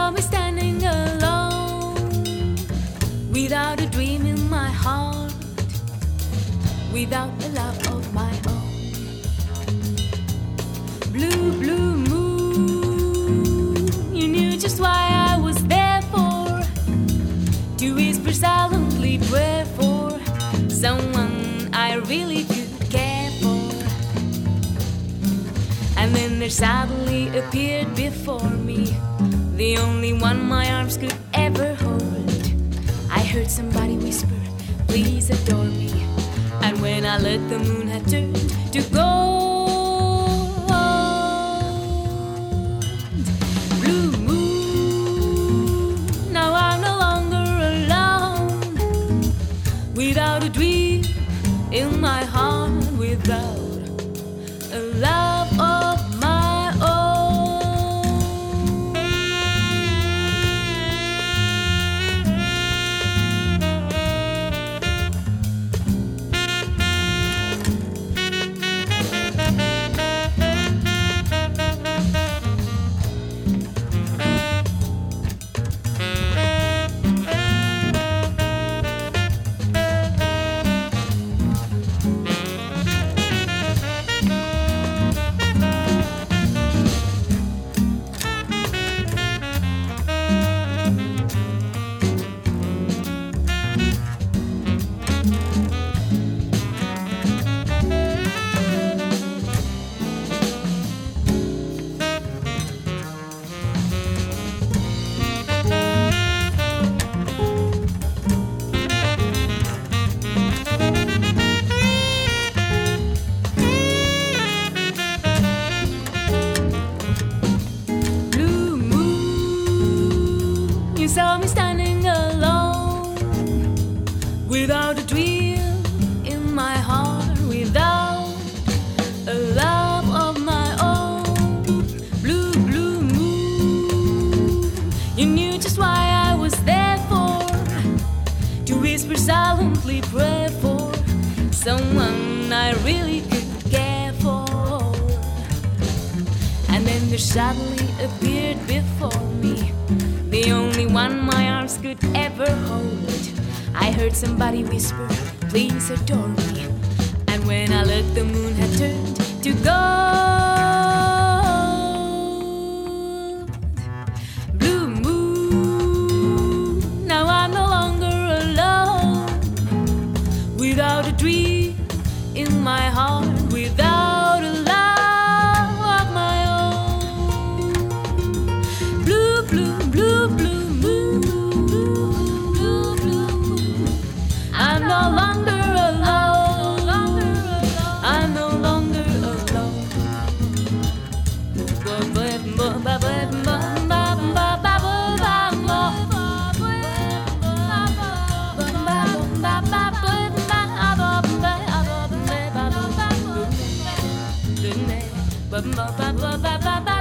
saw me standing alone, without a dream in my heart, without a love of my own. Blue, blue moon, you knew just why I was there for, to whisper silently prayer for someone I really could care for. And then there suddenly appeared before me the only one my arms could ever hold. I heard somebody whisper, please adore me. And when I let the moon had turned to gold, blue moon, now I'm no longer alone, without a dream in my heart, without a love of my own. You saw me standing alone, without a dream in my heart, without a love of my own. Blue, blue moon, you knew just why I was there for, to whisper silently prayer for someone I really could care for. And then there suddenly appeared before me the only one my arms could ever hold. I heard somebody whisper, please adore me. And when I let the moon had turned to gold, blue moon, now I'm no longer alone, without a dream in my heart, without a love of my own. Blue, blue, blue, blue moon, blue, blue moon, I'm no longer alone, I'm no longer alone. Ba ba ba ba ba ba.